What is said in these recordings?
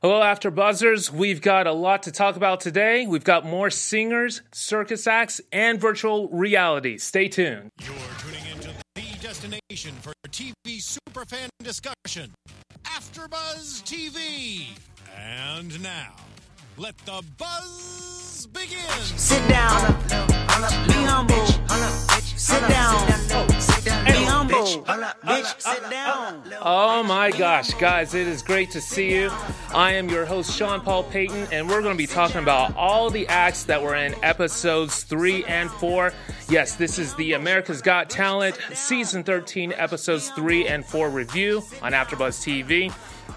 Hello, After Buzzers. We've got a lot to talk about today. We've got more singers, circus acts, and virtual reality. Stay tuned. You're tuning into the destination for TV superfan discussion, AfterBuzz TV. And now, let the buzz begin. Sit down, be humble. Sit down, be humble. Bitch, sit down. Oh my gosh, guys, it is great to see you. I am your host, Sean Paul Payton, and we're going to be talking about all the acts that were in episodes 3 and 4. Yes, this is the America's Got Talent Season 13, Episodes 3 and 4 review on AfterBuzz TV.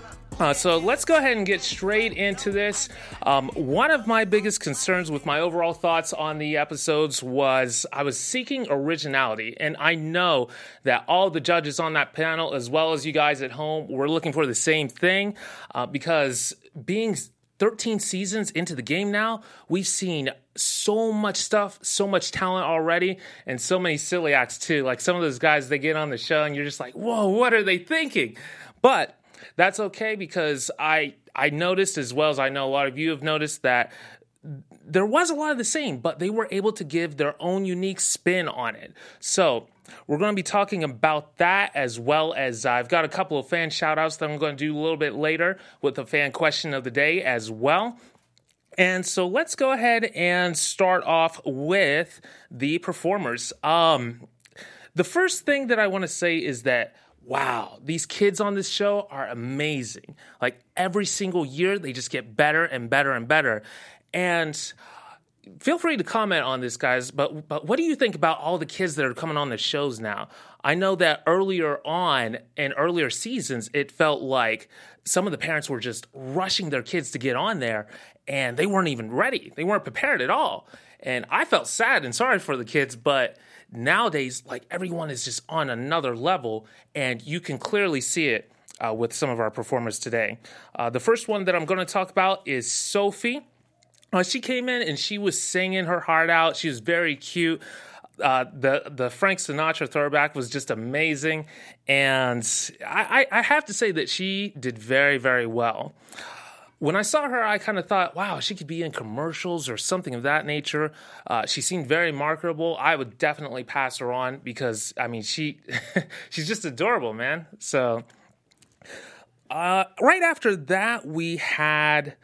So let's go ahead and get straight into this. One of my biggest concerns with my overall thoughts on the episodes was I was seeking originality. And I know that all the judges on that panel, as well as you guys at home, were looking for the same thing. Because being 13 seasons into the game now, we've seen so much stuff, so much talent already, and so many silly acts too. Like some of those guys, they get on the show and you're just like, whoa, what are they thinking? But that's okay, because I noticed, as well as I know a lot of you have noticed, that there was a lot of the same, but they were able to give their own unique spin on it. So we're going to be talking about that, as well as I've got a couple of fan shout-outs that I'm going to do a little bit later with the fan question of the day as well. And so let's go ahead and start off with the performers. The first thing that I want to say is that, wow, these kids on this show are amazing. Like every single year, they just get better and better and better. And feel free to comment on this, guys, but what do you think about all the kids that are coming on the shows now? I know that earlier on in earlier seasons, it felt like some of the parents were just rushing their kids to get on there, and they weren't even ready. They weren't prepared at all. And I felt sad and sorry for the kids, but nowadays, like, everyone is just on another level, and you can clearly see it with some of our performers today. The first one that I'm going to talk about is Sophie. She came in and she was singing her heart out. She was very cute. The Frank Sinatra throwback was just amazing, and I have to say that she did very, very well. When I saw her, I kind of thought, wow, she could be in commercials or something of that nature. She seemed very marketable. I would definitely pass her on because, I mean, she's just adorable, man. So right after that, we had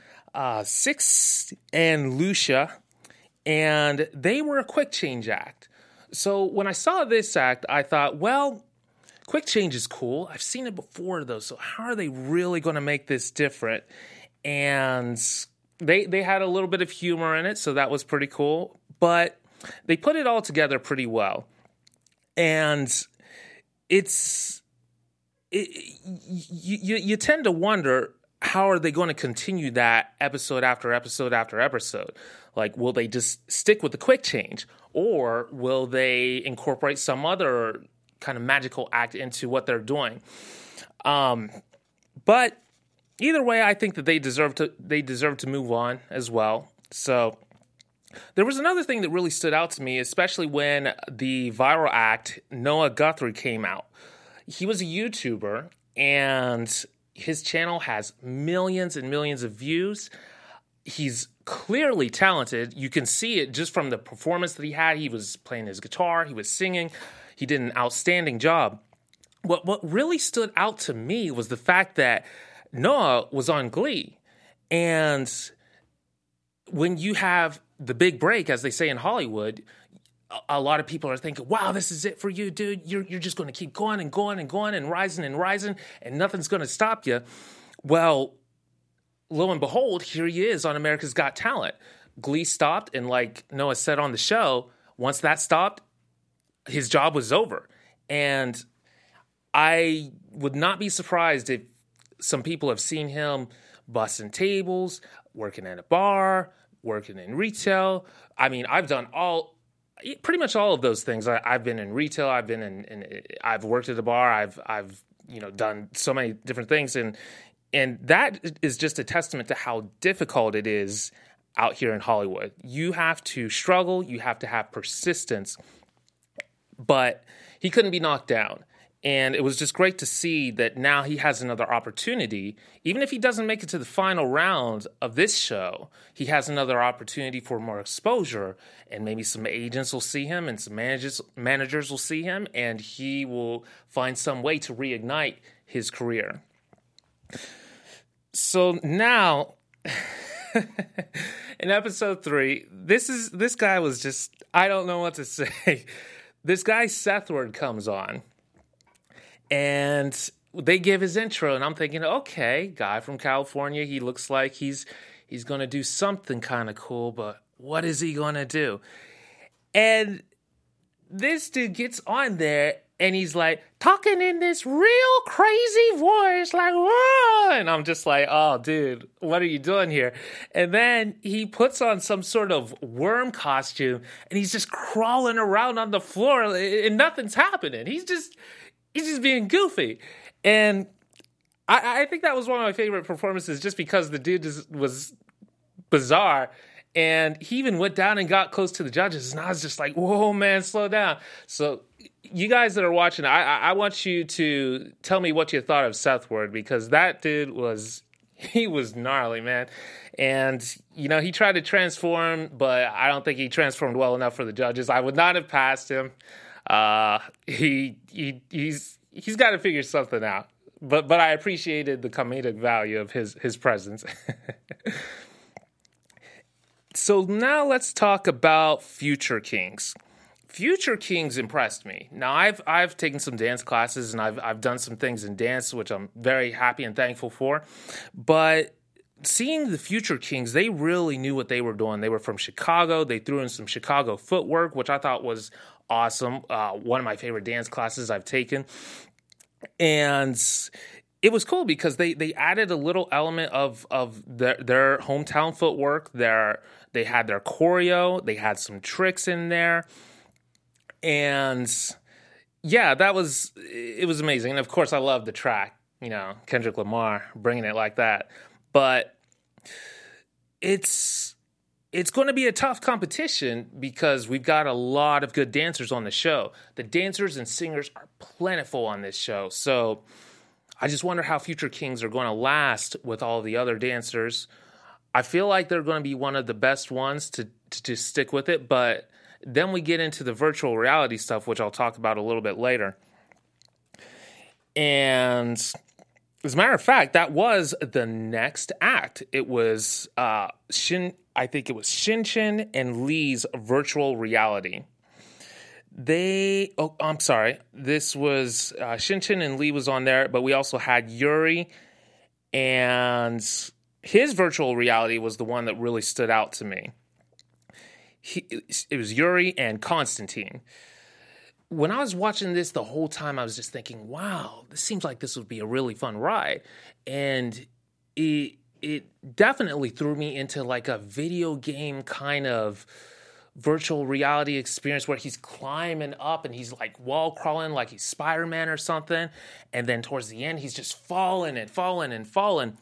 Six and Lucia, and they were a quick change act. So when I saw this act, I thought, well, quick change is cool. I've seen it before, though, so how are they really going to make this different? And they had a little bit of humor in it, so that was pretty cool. But they put it all together pretty well. And you tend to wonder, how are they going to continue that episode after episode after episode? Like, will they just stick with the quick change? Or will they incorporate some other kind of magical act into what they're doing? But either way, I think that they deserve to move on as well. So there was another thing that really stood out to me, especially when the viral act Noah Guthrie came out. He was a YouTuber, and his channel has millions and millions of views. He's clearly talented. You can see it just from the performance that he had. He was playing his guitar. He was singing. He did an outstanding job. What really stood out to me was the fact that Noah was on Glee. And when you have the big break, as they say in Hollywood, a lot of people are thinking, wow, this is it for you, dude. You're just going to keep going and going and going and rising, and nothing's going to stop you. Well, lo and behold, here he is on America's Got Talent. Glee stopped, and like Noah said on the show, once that stopped, his job was over. And I would not be surprised if some people have seen him busting tables, working at a bar, working in retail. I mean, I've done pretty much all of those things. I've been in retail. I've been I've worked at a bar. I've done so many different things, and that is just a testament to how difficult it is out here in Hollywood. You have to struggle. You have to have persistence. But he couldn't be knocked down. And it was just great to see that now he has another opportunity. Even if he doesn't make it to the final round of this show, he has another opportunity for more exposure. And maybe some agents will see him and some managers will see him, and he will find some way to reignite his career. So now, in episode 3, this guy was just, I don't know what to say. This guy Sethward comes on, and they give his intro, and I'm thinking, okay, guy from California, he looks like he's going to do something kind of cool, but what is he going to do? And this dude gets on there, and he's like, talking in this real crazy voice, like, whoa! And I'm just like, oh, dude, what are you doing here? And then he puts on some sort of worm costume, and he's just crawling around on the floor, and nothing's happening. He's just being goofy. And I think that was one of my favorite performances, just because the dude was bizarre. And he even went down and got close to the judges, and I was just like, whoa, man, slow down. So you guys that are watching, I want you to tell me what you thought of Sethward, because that dude was gnarly, man. And, he tried to transform, but I don't think he transformed well enough for the judges. I would not have passed him. He's got to figure something out. But I appreciated the comedic value of his presence. So now let's talk about Future Kings. Future Kings impressed me. Now I've taken some dance classes, and I've done some things in dance, which I'm very happy and thankful for. But seeing the Future Kings, they really knew what they were doing. They were from Chicago. They threw in some Chicago footwork, which I thought was awesome. One of my favorite dance classes I've taken. And it was cool because they added a little element of their hometown footwork. They had their choreo. They had some tricks in there. And yeah, it was amazing. And of course, I love the track, Kendrick Lamar bringing it like that. But it's going to be a tough competition because we've got a lot of good dancers on the show. The dancers and singers are plentiful on this show. So I just wonder how Future Kings are going to last with all the other dancers. I feel like they're going to be one of the best ones to stick with it, but then we get into the virtual reality stuff, which I'll talk about a little bit later. And as a matter of fact, that was the next act. It was Shin Chin and Lee's virtual reality. I'm sorry. This was Shin Chin and Lee was on there, but we also had Yuri, and his virtual reality was the one that really stood out to me. It was Yuri and Constantine. When I was watching this the whole time, I was just thinking, wow, this seems like this would be a really fun ride. And it definitely threw me into like a video game kind of virtual reality experience where he's climbing up and he's like wall crawling like he's Spider-Man or something. And then towards the end, he's just falling and falling and falling.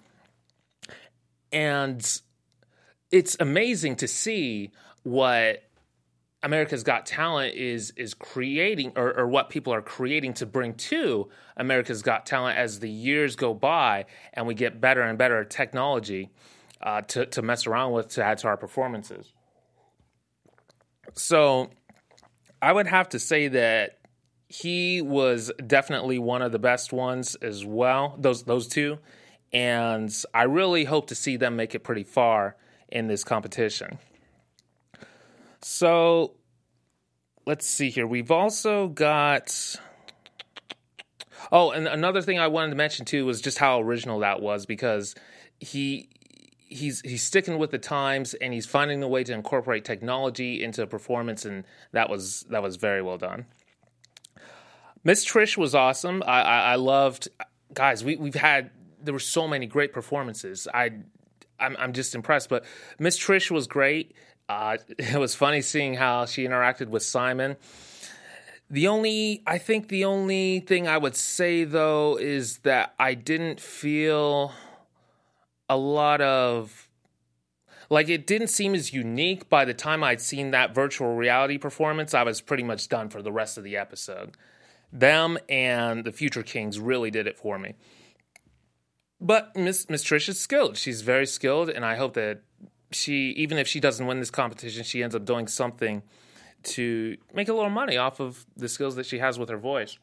And it's amazing to see what America's Got Talent is creating, or what people are creating to bring to America's Got Talent as the years go by and we get better and better technology to mess around with to add to our performances. So I would have to say that he was definitely one of the best ones as well, those two. And I really hope to see them make it pretty far in this competition. So let's see here. We've also got... Oh, and another thing I wanted to mention too was just how original that was, because he's sticking with the times and he's finding a way to incorporate technology into a performance, and that was very well done. Miss Trish was awesome. I loved, guys. There were so many great performances. I'm just impressed. But Miss Trish was great. It was funny seeing how she interacted with Simon. The only thing I would say, though, is that I didn't feel a lot of... Like, it didn't seem as unique. By the time I'd seen that virtual reality performance, I was pretty much done for the rest of the episode. Them and the Future Kings really did it for me. But Miss Trish is skilled. She's very skilled, and I hope that she, even if she doesn't win this competition, she ends up doing something to make a little money off of the skills that she has with her voice.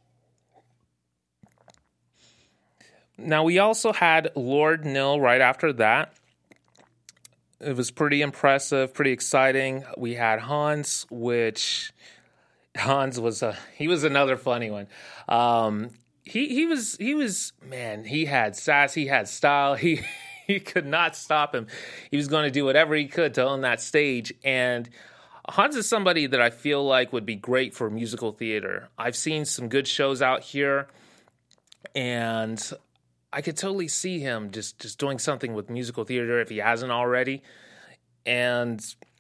Now, we also had Lord Nil right after that. It was pretty impressive, pretty exciting. We had Hans, which Hans was he was another funny one. He was man, he had sass, he had style. He could not stop him. He was going to do whatever he could to own that stage. And Hans is somebody that I feel like would be great for musical theater. I've seen some good shows out here, and I could totally see him just doing something with musical theater if he hasn't already. And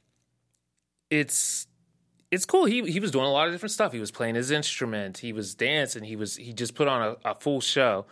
it's cool. He was doing a lot of different stuff. He was playing his instrument. He was dancing. He just put on a full show.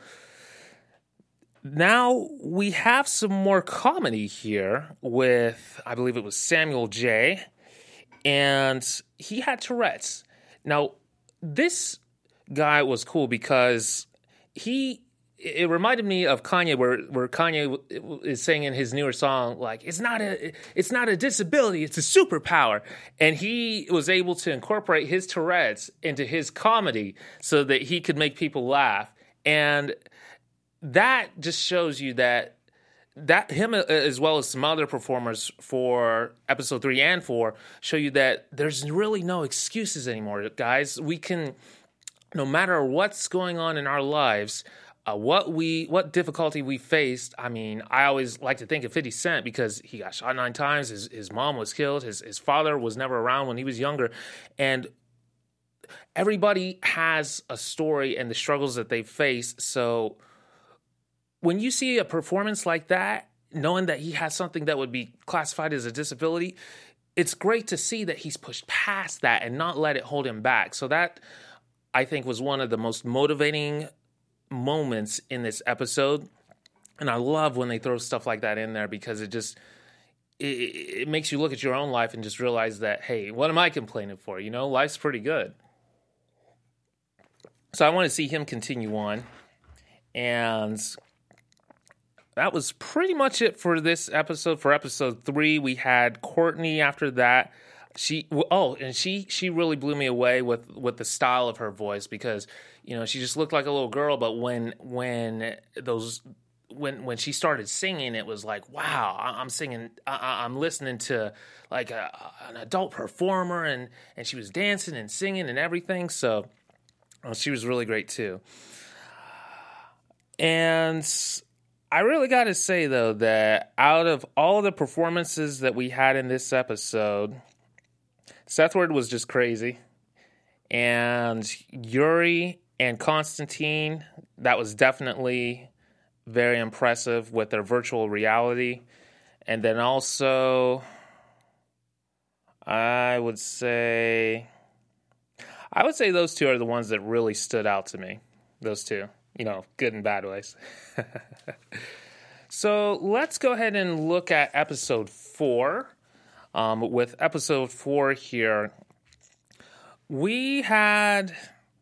Now we have some more comedy here with, I believe it was Samuel J. And he had Tourette's. Now, this guy was cool because it reminded me of Kanye, where Kanye is saying in his newer song, like, it's not a disability, it's a superpower. And he was able to incorporate his Tourette's into his comedy so that he could make people laugh. And that just shows you that him, as well as some other performers for episode 3 and 4, show you that there's really no excuses anymore, guys. We can, no matter what's going on in our lives, what difficulty we faced. I mean, I always like to think of 50 Cent because he got shot 9 times. His mom was killed. His father was never around when he was younger. And everybody has a story and the struggles that they face. So when you see a performance like that, knowing that he has something that would be classified as a disability, it's great to see that he's pushed past that and not let it hold him back. So that, I think, was one of the most motivating moments in this episode. And I love when they throw stuff like that in there because it makes you look at your own life and just realize that, hey, what am I complaining for? You know, life's pretty good. So I want to see him continue on. And that was pretty much it for this episode. For episode 3, we had Courtney after that. She really blew me away with the style of her voice because, you know, she just looked like a little girl, but when she started singing, it was like, wow, I'm listening to like an adult performer, and she was dancing and singing and everything. So she was really great too. And I really got to say, though, that out of all the performances that we had in this episode, Seth Ward was just crazy. And Yuri and Constantine, that was definitely very impressive with their virtual reality. And then also, I would say those two are the ones that really stood out to me. Those two. You know, good and bad ways. So let's go ahead and look at episode 4. With episode 4 here, we had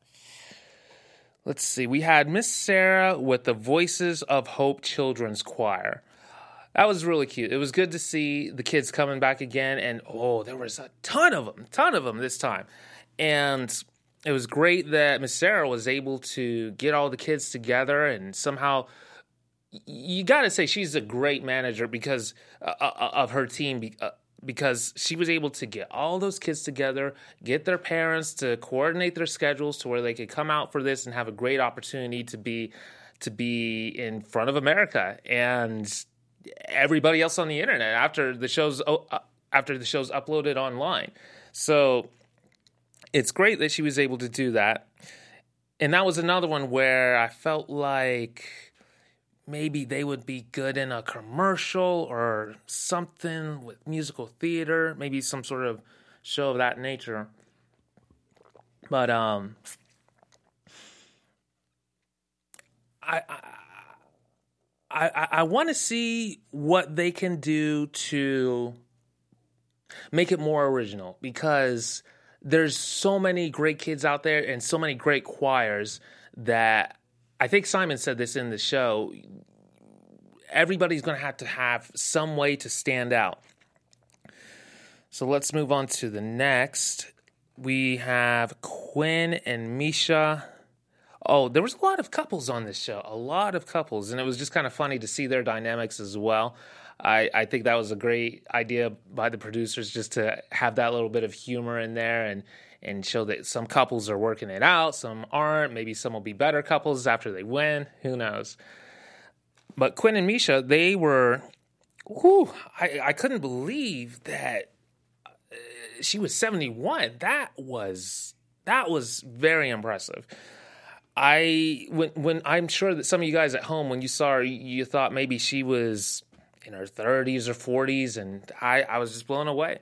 Miss Sarah with the Voices of Hope Children's Choir. That was really cute. It was good to see the kids coming back again, and there was a ton of them this time. And it was great that Miss Sarah was able to get all the kids together, and somehow, you got to say she's a great manager because of her team, because she was able to get all those kids together, get their parents to coordinate their schedules to where they could come out for this and have a great opportunity to be in front of America and everybody else on the internet after the show's uploaded online. So it's great that she was able to do that. And that was another one where I felt like maybe they would be good in a commercial or something with musical theater, maybe some sort of show of that nature. But I want to see what they can do to make it more original, because there's so many great kids out there and so many great choirs that I think Simon said this in the show. Everybody's going to have some way to stand out. So let's move on to the next. We have Quinn and Misha. Oh, there was a lot of couples on this show, a lot of couples, and it was just kind of funny to see their dynamics as well. I think that was a great idea by the producers, just to have that little bit of humor in there and show that some couples are working it out, some aren't. Maybe some will be better couples after they win. Who knows? But Quinn and Misha, they were, I couldn't believe that she was 71. That was very impressive. When I'm sure that some of you guys at home, when you saw her, you thought maybe she was in her 30s or 40s, and I was just blown away.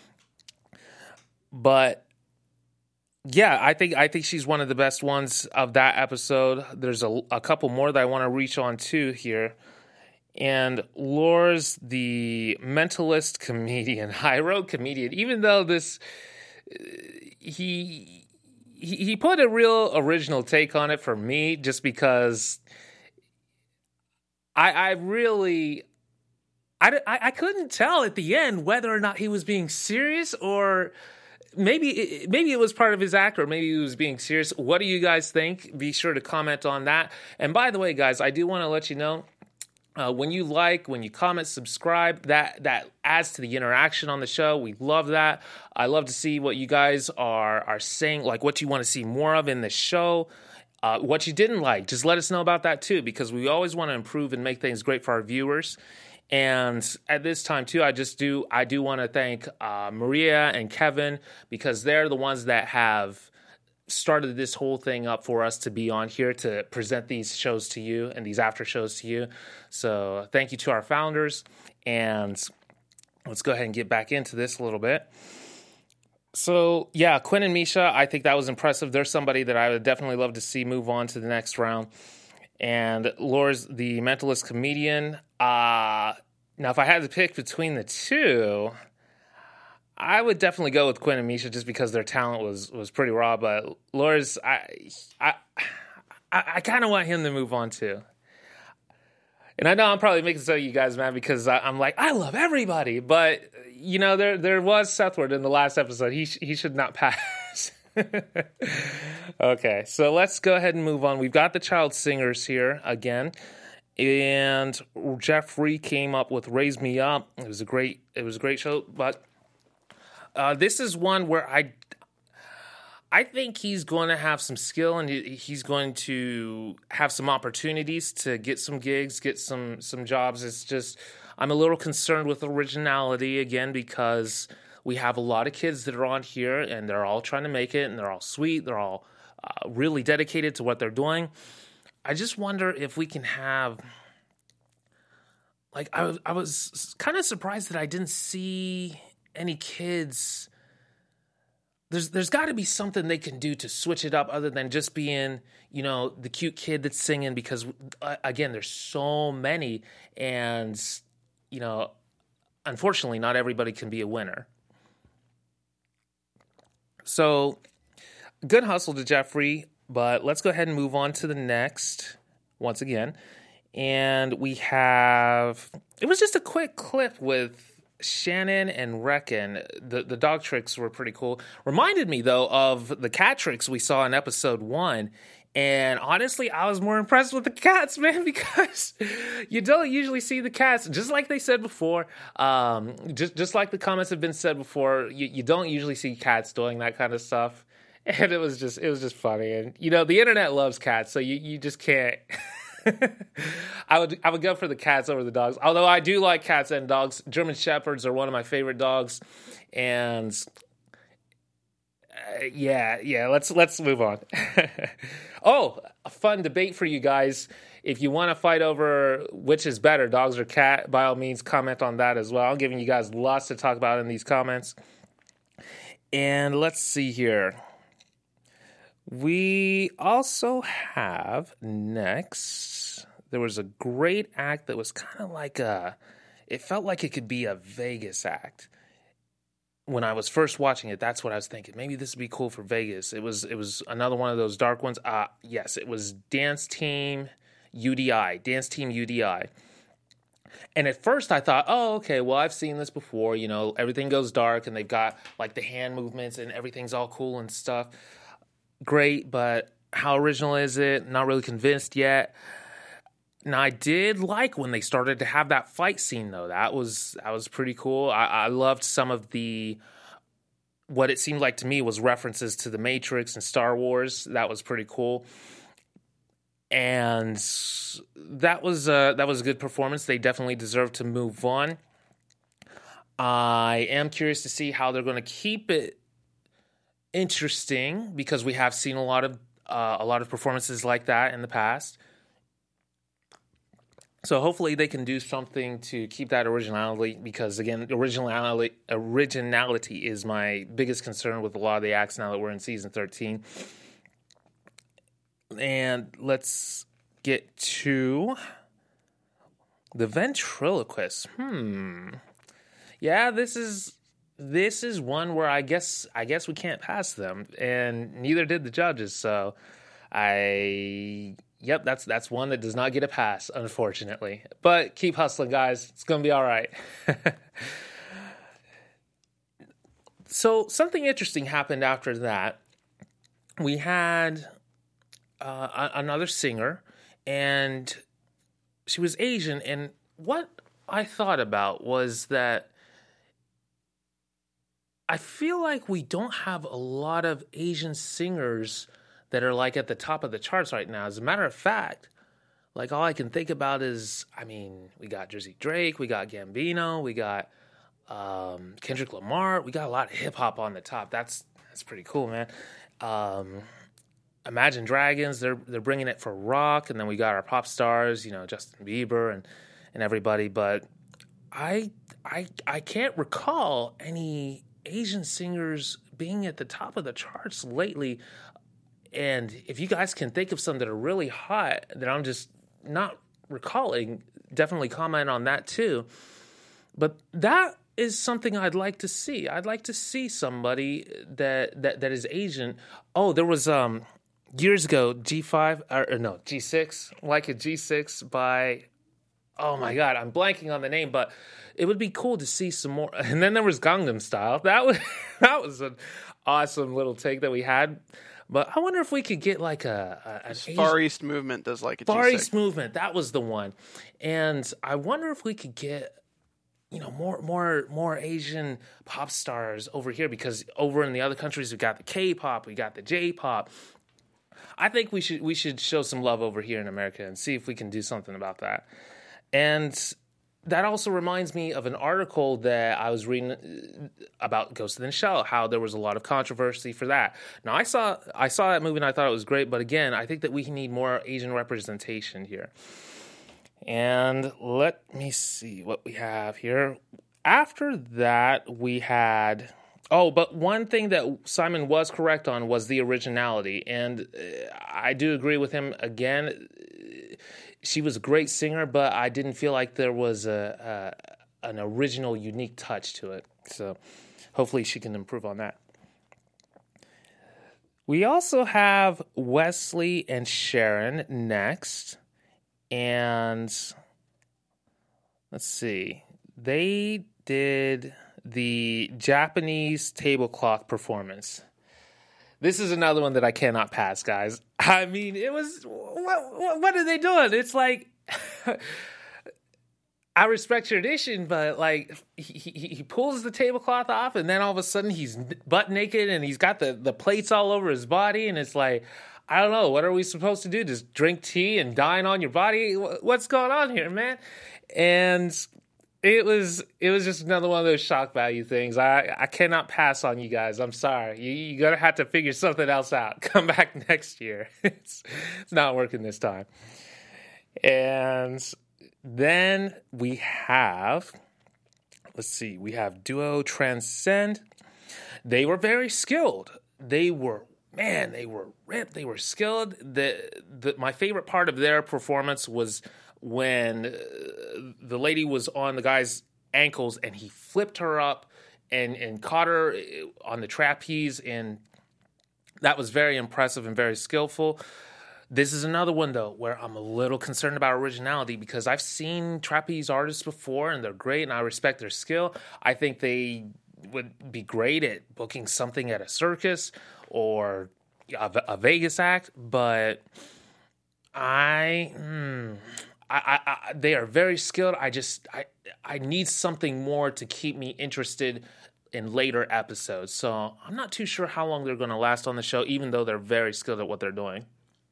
But yeah, I think she's one of the best ones of that episode. There's a couple more that I want to reach on to here. And Lors, the mentalist comedian, high road comedian, even though this, he put a real original take on it for me, just because I couldn't tell at the end whether or not he was being serious, or maybe it was part of his act, or maybe he was being serious. What do you guys think? Be sure to comment on that. And by the way, guys, I do want to let you know, when you comment, subscribe, that adds to the interaction on the show. We love that. I love to see what you guys are saying, like what you want to see more of in the show, what you didn't like. Just let us know about that too, because we always want to improve and make things great for our viewers. And at this time too, I do want to thank Maria and Kevin, because they're the ones that have started this whole thing up for us to be on here to present these shows to you and these after shows to you. So thank you to our founders, and let's go ahead and get back into this a little bit. So yeah, Quinn and Misha, I think that was impressive. They're somebody that I would definitely love to see move on to the next round. And Lors, the mentalist comedian, now if I had to pick between the two, I would definitely go with Quinn and Misha, just because their talent was pretty raw. But Lors, I kind of want him to move on too. And I know I'm probably making some of you guys mad, because I'm like, I love everybody. But, you know, there was Sethward in the last episode. He should not pass. Okay, so let's go ahead and move on. We've got the child singers here again. And Jeffrey came up with Raise Me Up. It was a great show. But this is one where I think he's going to have some skill, and he's going to have some opportunities to get some gigs, get some jobs. It's just, I'm a little concerned with originality again, because we have a lot of kids that are on here, and they're all trying to make it, and they're all sweet. They're all really dedicated to what they're doing. I just wonder if we can have, like, I was kind of surprised that I didn't see any kids. There's got to be something they can do to switch it up, other than just being, you know, the cute kid that's singing, because again, there's so many, and, you know, unfortunately, not everybody can be a winner. So, good hustle to Jeffrey, but let's go ahead and move on to the next once again. And we have, it was just a quick clip with Shannon and Reckon. The dog tricks were pretty cool. Reminded me, though, of the cat tricks we saw in episode 1. And honestly, I was more impressed with the cats, man, because you don't usually see the cats, just like they said before, just like the comments have been said before, you don't usually see cats doing that kind of stuff. And it was just funny. And, you know, the internet loves cats, so you just can't. I would go for the cats over the dogs, although I do like cats and dogs. German Shepherds are one of my favorite dogs, and yeah, let's move on. Oh, a fun debate for you guys. If you want to fight over which is better, dogs or cat, by all means, comment on that as well. I'm giving you guys lots to talk about in these comments. And let's see here. We also have next, there was a great act that was kind of like it felt like it could be a Vegas act. when I was first watching it, that's what I was thinking. Maybe this would be cool for Vegas. It was another one of those dark ones. Yes, it was Dance Team UDI. And at first I thought, oh, okay, well, I've seen this before. You know, everything goes dark and they've got like the hand movements and everything's all cool and stuff. Great, but how original is it? Not really convinced yet. Now, I did like when they started to have that fight scene, though. That was pretty cool. I loved some of what it seemed like to me was references to The Matrix and Star Wars. That was pretty cool. And that was a good performance. They definitely deserve to move on. I am curious to see how they're going to keep it interesting because we have seen a lot of performances like that in the past. So hopefully they can do something to keep that originality because, again, originality is my biggest concern with a lot of the acts now that we're in season 13. And let's get to the ventriloquist. Yeah, this is one where I guess we can't pass them, and neither did the judges. So that's one that does not get a pass, unfortunately. But keep hustling, guys. It's going to be all right. So something interesting happened after that. We had another singer, and she was Asian. And what I thought about was that I feel like we don't have a lot of Asian singers that are like at the top of the charts right now. As a matter of fact, like all I can think about is, we got Jersey Drake, we got Gambino, we got Kendrick Lamar, we got a lot of hip hop on the top. That's pretty cool, man. Imagine Dragons, they're bringing it for rock, and then we got our pop stars, Justin Bieber and everybody. But I can't recall any Asian singers being at the top of the charts lately. And if you guys can think of some that are really hot that I'm just not recalling, definitely comment on that too. But that is something I'd like to see. I'd like to see somebody that is Asian. Oh, there was years ago G6, like a G6 by, oh my God, I'm blanking on the name, but it would be cool to see some more. And then there was Gangnam Style. That was an awesome little take that we had. But I wonder if we could get like an Far East Movement does like a Far G6. East Movement, that was the one. And I wonder if we could get, more Asian pop stars over here, because over in the other countries we got the K-pop, we got the J-pop. I think we should show some love over here in America and see if we can do something about that. And that also reminds me of an article that I was reading about Ghost in the Shell, how there was a lot of controversy for that. Now, I saw that movie and I thought it was great, but again, I think that we need more Asian representation here. And let me see what we have here. After that, we had... Oh, but one thing that Simon was correct on was the originality, and I do agree with him again. She was a great singer, but I didn't feel like there was an original, unique touch to it. So hopefully she can improve on that. We also have Wesley and Sharon next. And let's see. They did the Japanese table cloth performance. This is another one that I cannot pass, guys. It was... What are they doing? It's like... I respect tradition, but like he pulls the tablecloth off, and then all of a sudden he's butt naked, and he's got the plates all over his body, and it's like, I don't know, what are we supposed to do? Just drink tea and dine on your body? What's going on here, man? And it was just another one of those shock value things. I cannot pass on you guys. I'm sorry. You're going to have to figure something else out. Come back next year. It's not working this time. And then we have, we have Duo Transcend. They were very skilled. They were ripped. They were skilled. My favorite part of their performance was when the lady was on the guy's ankles and he flipped her up and caught her on the trapeze, and that was very impressive and very skillful. This is another one, though, where I'm a little concerned about originality because I've seen trapeze artists before, and they're great, and I respect their skill. I think they would be great at booking something at a circus or a Vegas act, but they are very skilled. I need something more to keep me interested in later episodes. So I'm not too sure how long they're going to last on the show, even though they're very skilled at what they're doing.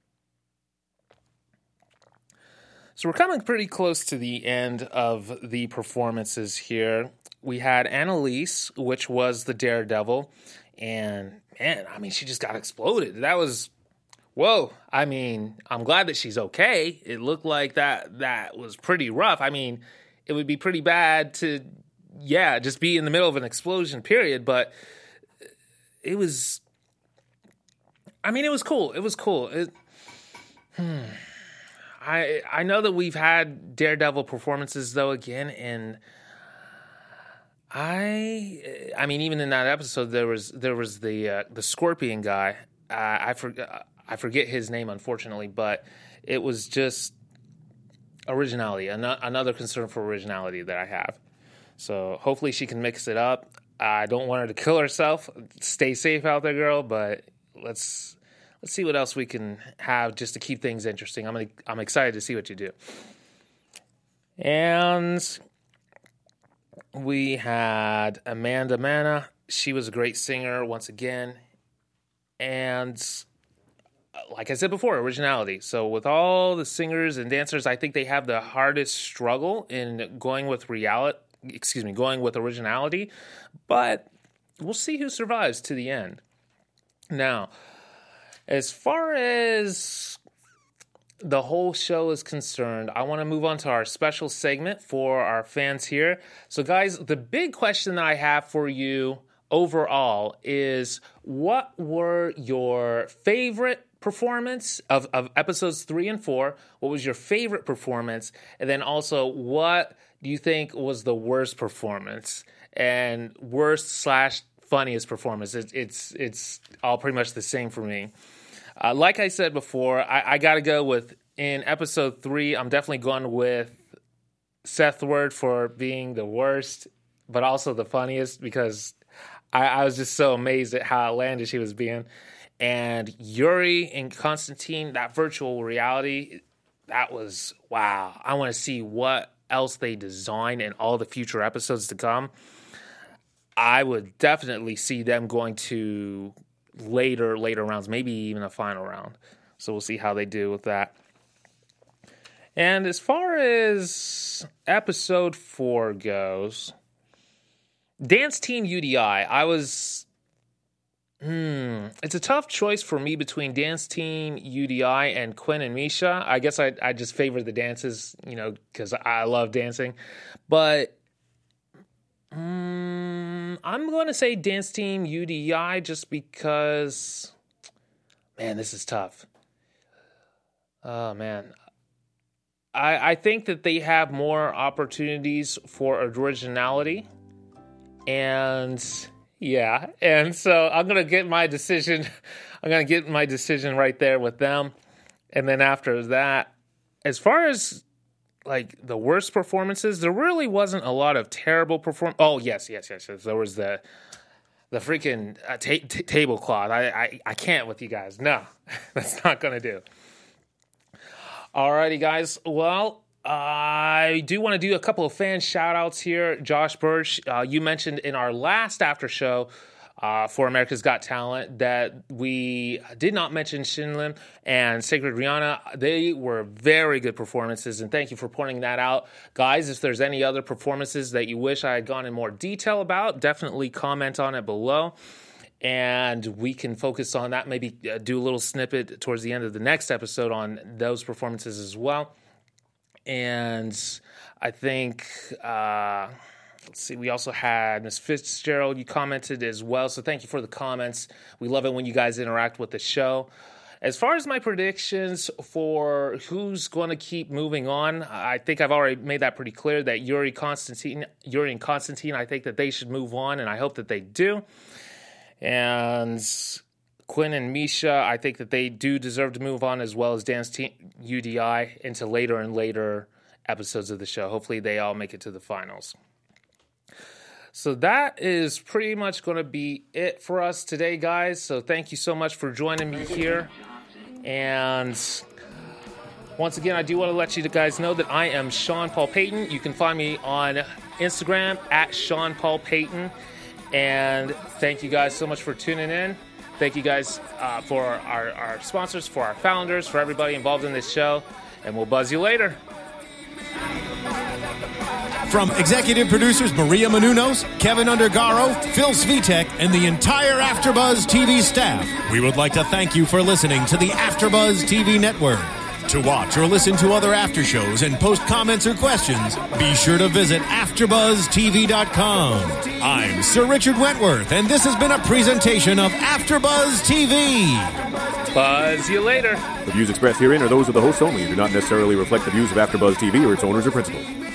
So we're coming pretty close to the end of the performances here. We had Annalise, which was the Daredevil, and man, I mean, she just got exploded. That was, whoa. I mean, I'm glad that she's okay. It looked like that was pretty rough. I mean, it would be pretty bad to, just be in the middle of an explosion, period, but it was cool. It was cool. I know that we've had Daredevil performances though again, and I mean even in that episode there was the Scorpion guy. I forget his name unfortunately, but it was just originality. Another concern for originality that I have. So hopefully she can mix it up. I don't want her to kill herself. Stay safe out there, girl. But let's see what else we can have just to keep things interesting. I'm excited to see what you do. And we had Amanda Manna. She was a great singer once again. And like I said before, originality. So with all the singers and dancers, I think they have the hardest struggle in going with originality. But we'll see who survives to the end. Now, as far as the whole show is concerned, I want to move on to our special segment for our fans here. So, guys, the big question that I have for you overall is, what were your favorite performance of episodes 3 and 4? What was your favorite performance? And then also, what do you think was the worst performance? And worst/funniest performance. It's all pretty much the same for me. Like I said before, I got to go with, in episode 3, I'm definitely going with Seth Ward for being the worst, but also the funniest, because I was just so amazed at how outlandish he was being. And Yuri and Constantine, that virtual reality, that was, wow. I want to see what else they design in all the future episodes to come. I would definitely see them going to later rounds, maybe even a final round. So we'll see how they do with that. And as far as episode 4 goes, Dance Team UDI, it's a tough choice for me between Dance Team UDI and Quinn and Misha. I guess I just favor the dances, because I love dancing. But I'm going to say Dance Team UDI just because, man, this is tough. Oh, man. I think that they have more opportunities for originality. And so I'm going to get my decision. I'm going to get my decision right there with them. And then after that, as far as like the worst performances, there really wasn't a lot of terrible perform. Oh, yes. There was the freaking tablecloth. I can't with you guys. No, that's not going to do. Alrighty, guys. Well, I do want to do a couple of fan shout-outs here. Josh Birch, you mentioned in our last after show for America's Got Talent that we did not mention Shinlim and Sacred Rihanna. They were very good performances, and thank you for pointing that out. Guys, if there's any other performances that you wish I had gone in more detail about, definitely comment on it below. And we can focus on that, maybe do a little snippet towards the end of the next episode on those performances as well. And I think, let's see, we also had Ms. Fitzgerald. You commented as well, so thank you for the comments. We love it when you guys interact with the show. As far as my predictions for who's going to keep moving on, I think I've already made that pretty clear that Yuri and Constantine, I think that they should move on, and I hope that they do. And Quinn and Misha, I think that they do deserve to move on, as well as Dance Team UDI into later and later episodes of the show. Hopefully they all make it to the finals. So that is pretty much going to be it for us today, guys. So thank you so much for joining me here. And once again, I do want to let you guys know that I am Sean Paul Payton. You can find me on Instagram at Sean Paul Payton. And thank you guys so much for tuning in. Thank you guys for our sponsors, for our founders, for everybody involved in this show. And we'll buzz you later. From executive producers Maria Menounos, Kevin Undergaro, Phil Svitek, and the entire AfterBuzz TV staff, we would like to thank you for listening to the AfterBuzz TV network. To watch or listen to other after shows and post comments or questions, be sure to visit AfterBuzzTV.com. I'm Sir Richard Wentworth, and this has been a presentation of AfterBuzz TV. Buzz you later. The views expressed herein are those of the hosts only and do not necessarily reflect the views of AfterBuzz TV or its owners or principals.